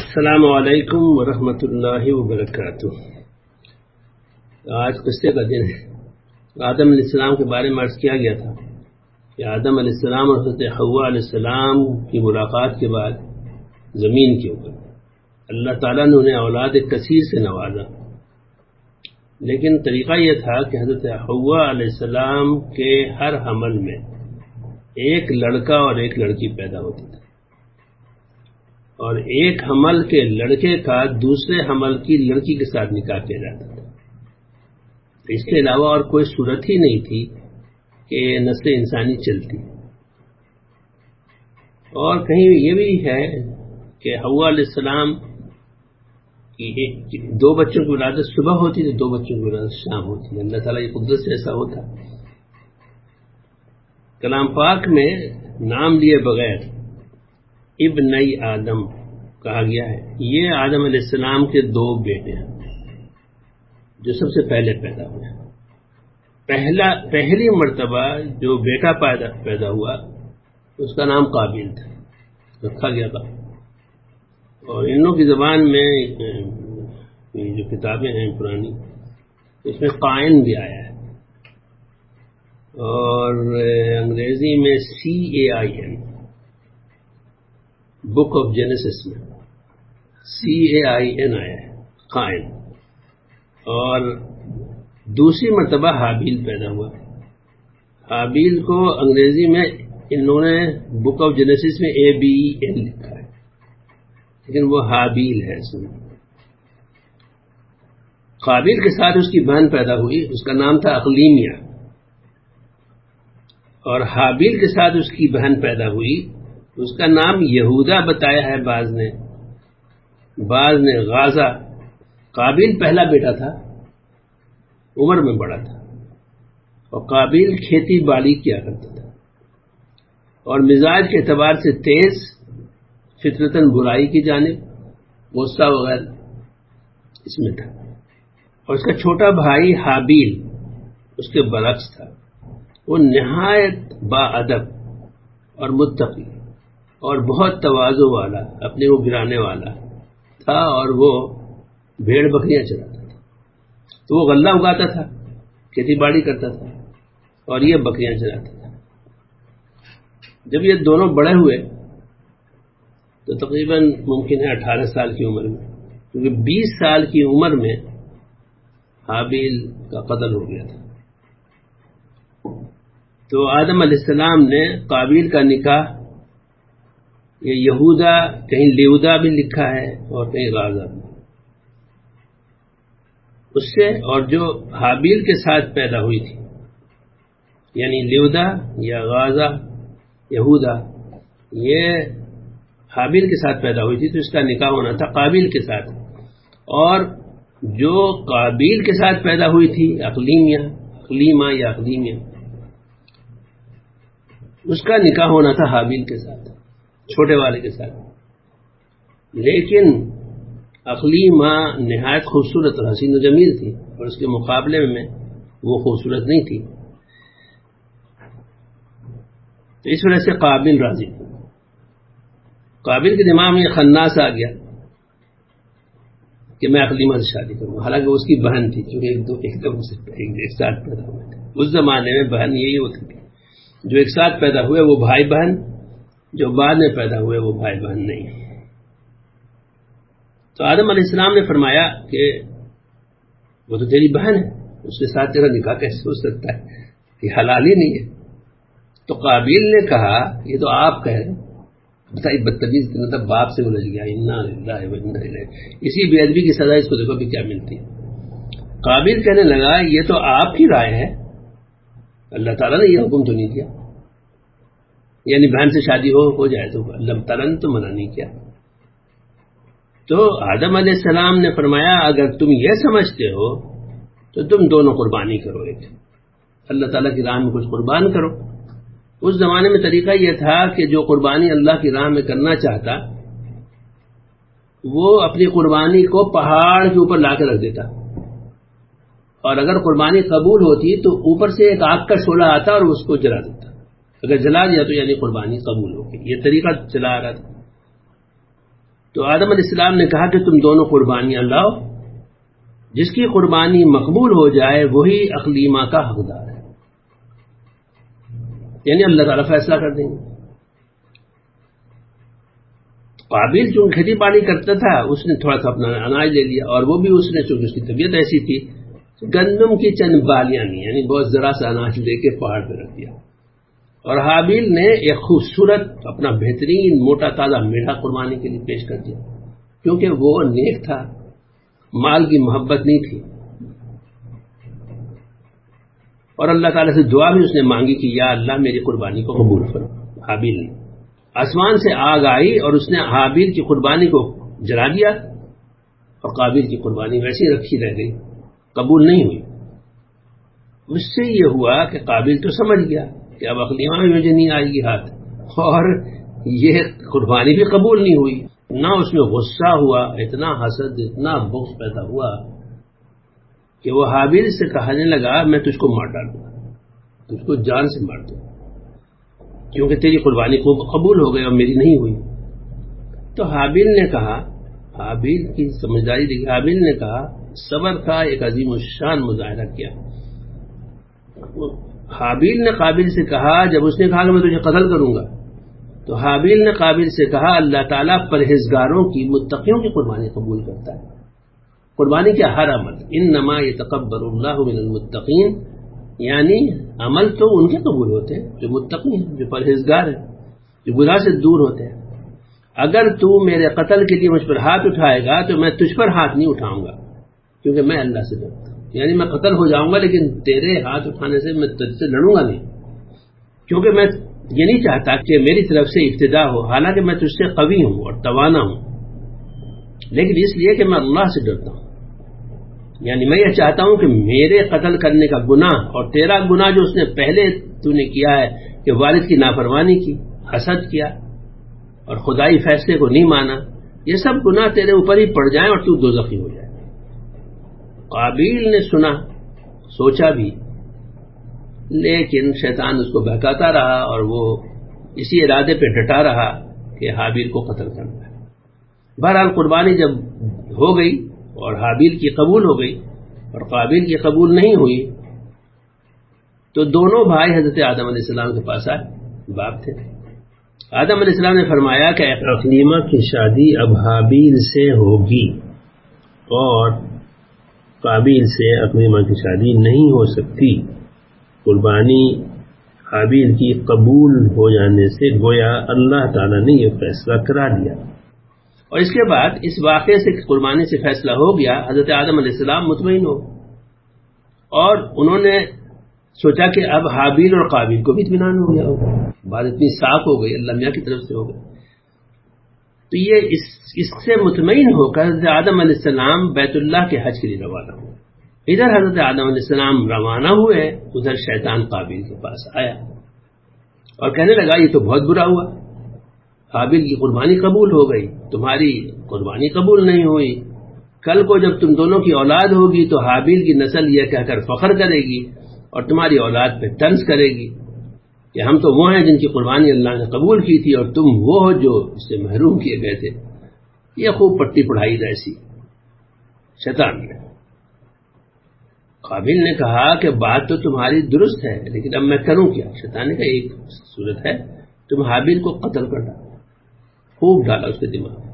السلام علیکم ورحمۃ اللہ وبرکاتہ۔ آج قصے کا دن ہے۔ آدم علیہ السلام کے بارے میں عرض کیا گیا تھا کہ آدم علیہ السلام اور حضرت حوا علیہ السلام کی ملاقات کے بعد زمین کے اوپر اللہ تعالیٰ نے انہیں اولاد کثیر سے نوازا، لیکن طریقہ یہ تھا کہ حضرت حوا علیہ السلام کے ہر حمل میں ایک لڑکا اور ایک لڑکی پیدا ہوتی تھی، اور ایک حمل کے لڑکے کا دوسرے حمل کی لڑکی کے ساتھ نکاح کیا جاتا تھا۔ اس کے علاوہ اور کوئی صورت ہی نہیں تھی کہ نسل انسانی چلتی۔ اور کہیں یہ بھی ہے کہ حوا علیہ السلام کی دو بچوں کی ولادت صبح ہوتی تھی، دو بچوں کی ولادت شام ہوتی ہے۔ اللہ تعالیٰ کی قدرت سے ایسا ہوتا۔ کلام پاک میں نام لیے بغیر ابنی آدم کہا گیا ہے۔ یہ آدم علیہ السلام کے دو بیٹے ہیں جو سب سے پہلے پیدا ہوئے۔ پہلی مرتبہ جو بیٹا پیدا ہوا اس کا نام قابیل تھا، رکھا گیا تھا۔ اور ان لوگوں کی زبان میں جو کتابیں ہیں پرانی، اس میں قائن بھی آیا ہے، اور انگریزی میں CAIN، بک آف جینیسس میں CAIN آیا ہے، قائن۔ اور دوسری مرتبہ حابیل پیدا ہوا۔ حابیل کو انگریزی میں انہوں نے بک آف جینیسس میں ABEL لکھا ہے، لیکن وہ حابیل ہے اس میں۔ قابیل کے ساتھ اس کی بہن پیدا ہوئی، اس کا نام تھا اقلیمیہ۔ اور حابیل کے ساتھ اس کی بہن پیدا ہوئی، اس کا نام یہودا بتایا ہے بعض نے غازہ۔ قابیل پہلا بیٹا تھا، عمر میں بڑا تھا، اور قابیل کھیتی باڑی کیا کرتا تھا، اور مزاج کے اعتبار سے تیز، فطرتاً برائی کی جانب، غصہ وغیرہ اس میں تھا۔ اور اس کا چھوٹا بھائی حابیل اس کے برعکس تھا۔ وہ نہایت باادب اور متقی اور بہت تواضع والا، اپنے کو گرانے والا تھا، اور وہ بھیڑ بکریاں چراتا تھا۔ تو وہ غلہ اگاتا تھا، کھیتی باڑی کرتا تھا، اور یہ بکریاں چراتا تھا۔ جب یہ دونوں بڑے ہوئے تو تقریباً ممکن ہے 18 سال کی عمر میں، کیونکہ 20 سال کی عمر میں حابیل کا قتل ہو گیا تھا۔ تو آدم علیہ السلام نے قابیل کا نکاح، یہ یہودا، کہیں لیودا بھی لکھا ہے اور کہیں غازہ بھی، اس سے، اور جو حابیل کے ساتھ پیدا ہوئی تھی، یعنی لیودا یا غازہ یہودا، یہ حابیل کے ساتھ پیدا ہوئی تھی، تو اس کا نکاح ہونا تھا قابیل کے ساتھ۔ اور جو قابیل کے ساتھ پیدا ہوئی تھی، اقلیمہ یا اقلیمیہ، اس کا نکاح ہونا تھا حابیل کے ساتھ، چھوٹے والے کے ساتھ۔ لیکن اقلیمہ نہایت خوبصورت اور حسین و جمیل تھی، اور اس کے مقابلے میں وہ خوبصورت نہیں تھی، تو اس وجہ سے قابیل راضی تھا۔ قابیل کے دماغ میں یہ خناس آ گیا کہ میں اقلیمہ سے شادی کروں، حالانکہ اس کی بہن تھی، کیونکہ ایک ساتھ پیدا ہوئے تھے۔ اس زمانے میں بہن یہی ہوتی تھی، جو ایک ساتھ پیدا ہوئے وہ بھائی بہن، جو بعد میں پیدا ہوئے وہ بھائی بہن نہیں۔ تو آدم علیہ السلام نے فرمایا کہ وہ تو تیری بہن ہے، اس کے ساتھ تیرا نکاح کیسے ہو سکتا ہے، یہ حلال ہی نہیں ہے۔ تو قابیل نے کہا یہ تو آپ کہہ رہے، بتائیے بدتمیز مطلب باپ سے الجھ گیا، انا للہ و انا الیہ۔ اسی بے ادبی کی سزا اس کو دیکھو بھی کیا ملتی ہے۔ قابیل کہنے لگا یہ تو آپ کی رائے ہے، اللہ تعالیٰ نے یہ حکم تو نہیں دیا، یعنی بہن سے شادی ہو جائے تو اللہ تعالیٰ نے تو منع نہیں کیا۔ تو آدم علیہ السلام نے فرمایا اگر تم یہ سمجھتے ہو تو تم دونوں قربانی کرو، ایک اللہ تعالیٰ کی راہ میں کچھ قربان کرو۔ اس زمانے میں طریقہ یہ تھا کہ جو قربانی اللہ کی راہ میں کرنا چاہتا وہ اپنی قربانی کو پہاڑ کے اوپر لا کے رکھ دیتا، اور اگر قربانی قبول ہوتی تو اوپر سے ایک آگ کا شعلہ آتا اور اس کو جلا دیتا، اگر جلا دیا تو یعنی قربانی قبول ہو گئی۔ یہ طریقہ چلا آ رہا تھا۔ تو آدم علیہ السلام نے کہا کہ تم دونوں قربانیاں لاؤ، جس کی قربانی مقبول ہو جائے وہی اقلیمہ کا حقدار ہے، یعنی اللہ تعالیٰ فیصلہ کر دیں گے۔ قابیل چونکہ کھیتی باڑی کرتا تھا، اس نے تھوڑا سا اپنا اناج لے لیا، اور وہ بھی اس نے چونکہ اس کی طبیعت ایسی تھی گندم کی چند بالیاں لی، یعنی بہت ذرا سا اناج لے کے پہاڑ پہ رکھ دیا، اور حابیل نے ایک خوبصورت اپنا بہترین موٹا تازہ میٹھا قربانی کے لیے پیش کر دیا، کیونکہ وہ نیک تھا، مال کی محبت نہیں تھی، اور اللہ تعالیٰ سے دعا بھی اس نے مانگی کہ یا اللہ میری قربانی کو قبول فرما۔ حابیل نے آسمان سے آگ آئی اور اس نے حابیل کی قربانی کو جلا دیا، اور قابیل کی قربانی ویسی رکھی رہ گئی، قبول نہیں ہوئی۔ اس سے یہ ہوا کہ قابیل تو سمجھ گیا کہ اب اقلیمہ میں مجھے نہیں آئے گی ہاتھ، اور یہ قربانی بھی قبول نہیں ہوئی، نہ اس میں غصہ ہوا، اتنا حسد اتنا بغض پیدا ہوا کہ وہ حابیل سے کہنے لگا میں تجھ کو مار ڈالوں گا، تجھ کو جان سے مار دوں، کیونکہ تیری قربانی کو قبول ہو گئی اور میری نہیں ہوئی۔ تو حابیل نے کہا، حابیل کی سمجھداری دیکھی، حابیل نے کہا، صبر کا ایک عظیم الشان مظاہرہ کیا۔ حابیل نے قابیل سے کہا، جب اس نے کہا کہ میں تجھے قتل کروں گا، تو حابیل نے قابیل سے کہا اللہ تعالیٰ پرہیزگاروں کی متقیوں کی قربانی قبول کرتا ہے۔ قربانی کیا؟ ہر عمل، انما یتقبل اللہ من المتقین، یعنی عمل تو ان کے قبول ہوتے ہیں جو متقی ہیں، جو پرہیزگار ہیں، جو گناہ سے دور ہوتے ہیں۔ اگر تو میرے قتل کے لیے مجھ پر ہاتھ اٹھائے گا تو میں تجھ پر ہاتھ نہیں اٹھاؤں گا، کیونکہ میں اللہ سے ڈرتا ہوں، یعنی میں قتل ہو جاؤں گا لیکن تیرے ہاتھ اٹھانے سے میں تجھ سے لڑوں گا نہیں، کیونکہ میں یہ نہیں چاہتا کہ میری طرف سے ابتدا ہو، حالانکہ میں تجھ سے قوی ہوں اور توانا ہوں، لیکن اس لیے کہ میں اللہ سے ڈرتا ہوں، یعنی میں یہ چاہتا ہوں کہ میرے قتل کرنے کا گناہ اور تیرا گناہ جو اس نے پہلے تو نے کیا ہے کہ والد کی نافرمانی کی، حسد کیا اور خدائی فیصلے کو نہیں مانا، یہ سب گناہ تیرے اوپر ہی پڑ جائیں اور تو دوزخی ہو جائے۔ قابیل نے سنا، سوچا بھی، لیکن شیطان اس کو بہکاتا رہا اور وہ اسی ارادے پہ ڈٹا رہا کہ حابیل کو قتل کرنا ہے۔ بہرحال قربانی جب ہو گئی اور حابیل کی قبول ہو گئی اور قابیل کی قبول نہیں ہوئی، تو دونوں بھائی حضرت آدم علیہ السلام کے پاس آئے، باپ تھے۔ آدم علیہ السلام نے فرمایا کہ اقلیمہ کی شادی اب حابیل سے ہوگی اور قابیل سے اقلیمہ کی شادی نہیں ہو سکتی۔ قربانی حابیل کی قبول ہو جانے سے گویا اللہ تعالیٰ نے یہ فیصلہ کرا دیا، اور اس کے بعد اس واقعے سے قربانی سے فیصلہ ہو گیا۔ حضرت آدم علیہ السلام مطمئن ہو اور انہوں نے سوچا کہ اب حابیل اور قابیل کو بھی اطمینان ہو گیا ہوگا، بات اتنی صاف ہو گئی، اللہ میاں کی طرف سے ہو گئی۔ تو یہ اس سے مطمئن ہو کر حضرت آدم علیہ السلام بیت اللہ کے حج کے لیے روانہ ہوئے۔ ادھر حضرت آدم علیہ السلام روانہ ہوئے، ادھر شیطان قابیل کے پاس آیا اور کہنے لگا یہ تو بہت برا ہوا، حابیل کی قربانی قبول ہو گئی، تمہاری قربانی قبول نہیں ہوئی، کل کو جب تم دونوں کی اولاد ہوگی تو حابیل کی نسل یہ کہہ کر فخر کرے گی اور تمہاری اولاد پہ طنز کرے گی کہ ہم تو وہ ہیں جن کی قربانی اللہ نے قبول کی تھی اور تم وہ ہو جو اس سے محروم کیے گئے تھے۔ یہ خوب پٹی پڑھائی ایسی شیطان نے۔ قابیل نے کہا کہ بات تو تمہاری درست ہے، لیکن اب میں کروں کیا؟ شیطان نے کہا ایک صورت ہے، تم حابیل کو قتل کر ڈالو۔ خوب ڈالا اس کے دماغ میں۔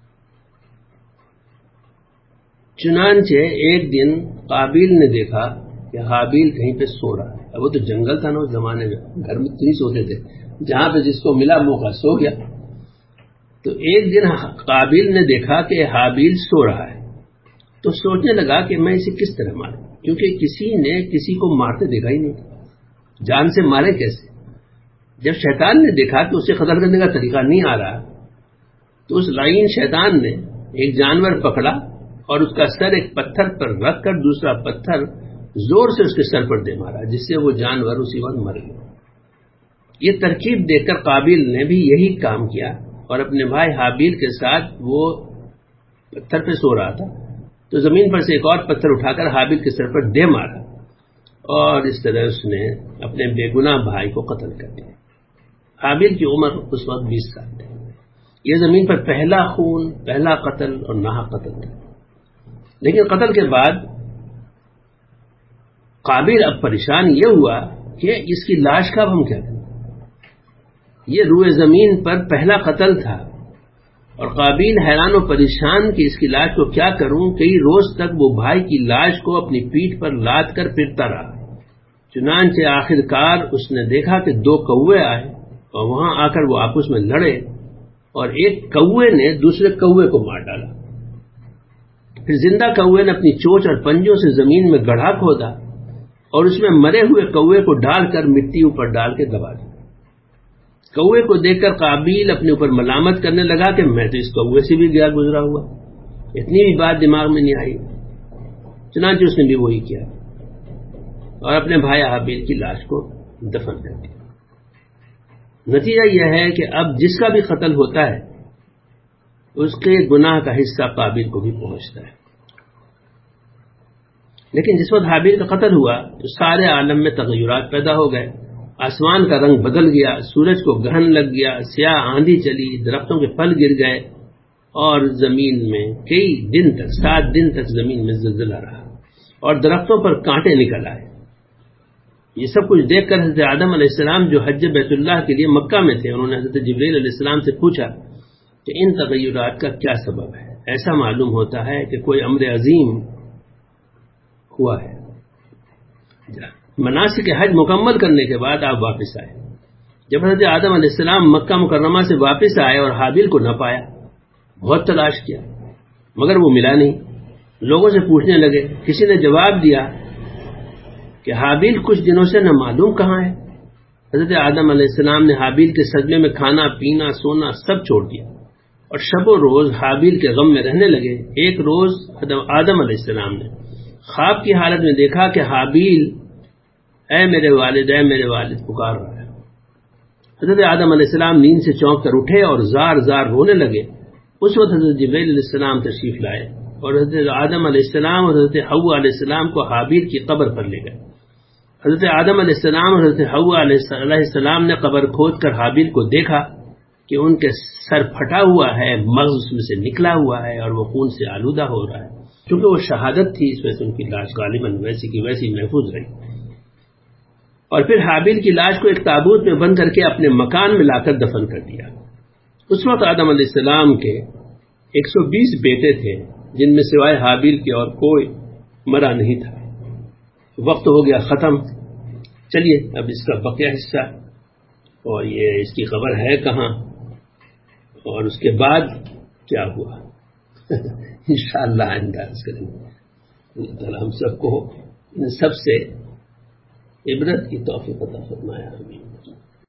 چنانچہ ایک دن قابیل نے دیکھا کہ حابیل کہیں پہ سو رہا ہے۔ اب وہ تو جنگل تھا نا اس زمانے میں، گھر میں نہیں سوتے تھے، جہاں پہ جس کو ملا موقع سو گیا۔ تو ایک دن قابیل نے دیکھا کہ حابیل سو رہا ہے، تو سوچنے لگا کہ میں اسے کس طرح ماروں، کیونکہ کسی نے کسی کو مارتے دیکھا ہی نہیں، جان سے مارے کیسے؟ جب شیطان نے دیکھا کہ اسے قتل کرنے کا طریقہ نہیں آ رہا، تو اس لعین شیطان نے ایک جانور پکڑا اور اس کا سر ایک پتھر پر رکھ کر دوسرا پتھر زور سے اس کے سر پر دے مارا، جس سے وہ جانور اسی وقت مر گیا۔ یہ ترکیب دیکھ کر قابیل نے بھی یہی کام کیا اور اپنے بھائی حابیل کے ساتھ وہ پتھر پہ سو رہا تھا تو زمین پر سے ایک اور پتھر اٹھا کر حابیل کے سر پر دے مارا، اور اس طرح اس نے اپنے بے گناہ بھائی کو قتل کر دیا۔ حابیل کی عمر اس وقت 20 سال تھی۔ یہ زمین پر پہلا خون، پہلا قتل اور ناحق قتل تھا. لیکن قتل کے بعد قابیل اب پریشان یہ ہوا کہ اس کی لاش کا اب ہم کیا کریں. یہ روئے زمین پر پہلا قتل تھا اور قابیل حیران و پریشان کہ اس کی لاش کو کیا کروں. کئی روز تک وہ بھائی کی لاش کو اپنی پیٹھ پر لاد کر پھرتا رہا. چنانچہ آخر کار اس نے دیکھا کہ 2 کوے آئے اور وہاں آ کر وہ آپس میں لڑے اور ایک کوے نے دوسرے کوے کو مار ڈالا. پھر زندہ کوے نے اپنی چونچ اور پنجوں سے زمین میں گڑھا کھودا اور اس میں مرے ہوئے کوے کو ڈال کر مٹی اوپر ڈال کے دبا دی. کوے کو دیکھ کر قابیل اپنے اوپر ملامت کرنے لگا کہ میں تو اس کوے سے بھی گیا گزرا ہوا. اتنی بھی بات دماغ میں نہیں آئی. چنانچہ اس نے بھی وہی کیا اور اپنے بھائی حابیل کی لاش کو دفن کر دیا. نتیجہ یہ ہے کہ اب جس کا بھی قتل ہوتا ہے اس کے گناہ کا حصہ قابیل کو بھی پہنچتا ہے. لیکن جس وقت حابیل کا قتل ہوا تو سارے عالم میں تغیرات پیدا ہو گئے. آسمان کا رنگ بدل گیا، سورج کو گرہن لگ گیا، سیاہ آندھی چلی، درختوں کے پھل گر گئے اور زمین میں کئی دن تک 7 دن تک زمین میں زلزلہ رہا اور درختوں پر کانٹے نکل آئے. یہ سب کچھ دیکھ کر حضرت آدم علیہ السلام جو حج بیت اللہ کے لیے مکہ میں تھے، انہوں نے حضرت جبریل علیہ السلام سے پوچھا کہ ان تغیرات کا کیا سبب ہے. ایسا معلوم ہوتا ہے کہ کوئی امر عظیم ہوا ہے. مناسک حج مکمل کرنے کے بعد آپ واپس آئے. جب حضرت آدم علیہ السلام مکہ مکرمہ سے واپس آئے اور حابیل کو نہ پایا، بہت تلاش کیا مگر وہ ملا نہیں. لوگوں سے پوچھنے لگے. کسی نے جواب دیا کہ حابیل کچھ دنوں سے نہ معلوم کہاں ہے. حضرت آدم علیہ السلام نے حابیل کے صدمے میں کھانا پینا سونا سب چھوڑ دیا اور شب و روز حابیل کے غم میں رہنے لگے. ایک روز آدم علیہ السلام نے خواب کی حالت میں دیکھا کہ حابیل اے میرے والد پکار رہا ہے. حضرت آدم علیہ السلام نیند سے چونک کر اٹھے اور زار زار رونے لگے. اس وقت حضرت جبریل علیہ السلام تشریف لائے اور حضرت آدم علیہ السلام اور حضرت حوا علیہ السلام کو حابیل کی قبر پر لے گئے. حضرت آدم علیہ السلام اور حضرت حوا علیہ السلام نے قبر کھود کر حابیل کو دیکھا کہ ان کے سر پھٹا ہوا ہے، مغز اس میں سے نکلا ہوا ہے اور وہ خون سے آلودہ ہو رہا ہے. چونکہ وہ شہادت تھی اس وجہ سے ان کی لاش غالباً ویسی کی ویسی محفوظ رہی. اور پھر حابیل کی لاش کو ایک تابوت میں بند کر کے اپنے مکان میں لا کر دفن کر دیا. اس وقت آدم علیہ السلام کے 120 بیٹے تھے جن میں سوائے حابیل کے اور کوئی مرا نہیں تھا. وقت ہو گیا ختم. چلیے اب اس کا بقیہ حصہ اور یہ اس کی خبر ہے کہاں اور اس کے بعد کیا ہوا انشاءاللہ آئندہ عرض کریں گے. اللہ تعالی ہم سب کو ان سب سے عبرت کی توفیق عطا فرمائے. آمین.